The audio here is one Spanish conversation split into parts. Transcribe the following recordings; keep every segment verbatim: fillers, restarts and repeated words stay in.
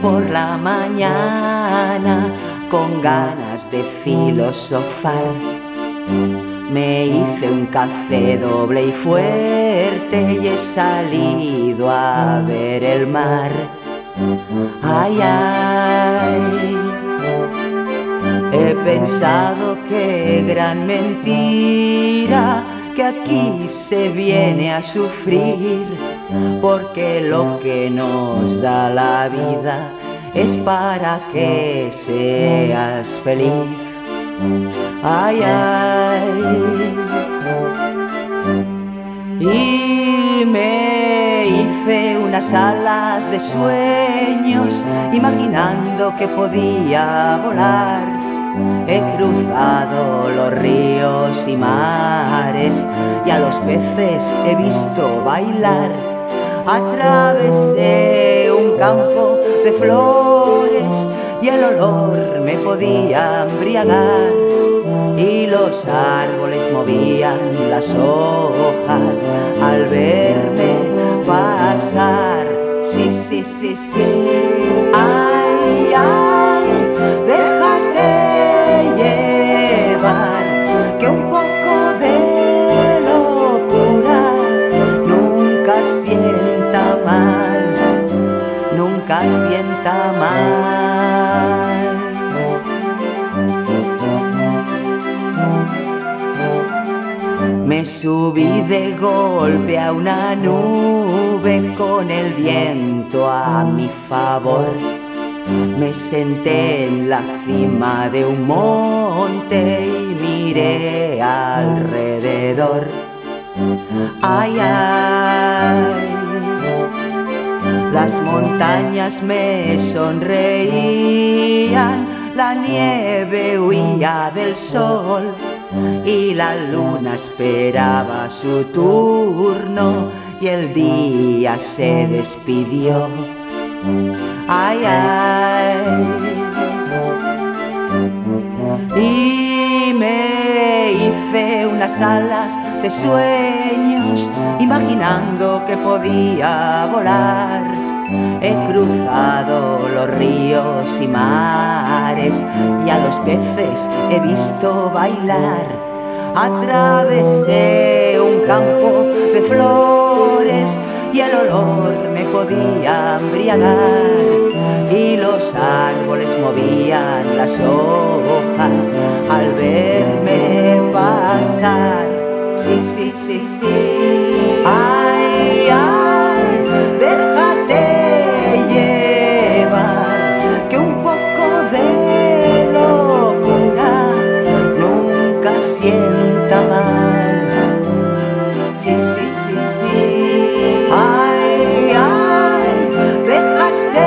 por la mañana con ganas de filosofar. Me hice un café doble y fuerte y he salido a ver el mar. Ay, ay, he pensado qué gran mentira, que aquí se viene a sufrir, porque lo que nos da la vida es para que seas feliz. Ay, ay, y me hice unas alas de sueños, imaginando que podía volar. He cruzado los ríos y mares y a los peces he visto bailar. Atravesé un campo de flores y el olor me podía embriagar, y los árboles movían las hojas al verme pasar. Sí, sí, sí, sí. Ay, ay, déjate llevar, que un poco de locura nunca sienta mal, nunca sienta mal. Me subí de golpe a una nube con el viento a mi favor. Me senté en la cima de un monte y miré alrededor. Ay, ay, las montañas me sonreían, la nieve huía del sol y la luna esperaba su turno y el día se despidió. Ay, ay, y me hice unas alas de sueños, imaginando que podía volar. He cruzado los ríos y mares y a los peces he visto bailar. Atravesé un campo de flores y el olor me podía embriagar, y los árboles movían las hojas al verme pasar. Sí, sí, sí, sí. Ay, ay, déjate llevar, que un poco de locura nunca sienta mal. Sí, sí, sí, sí. Ay, ay, déjate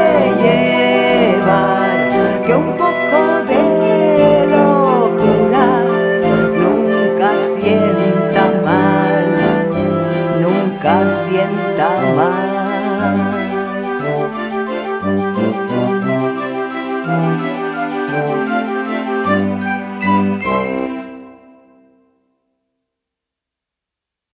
llevar, que un poco de locura nunca sienta mal, nunca sienta mal.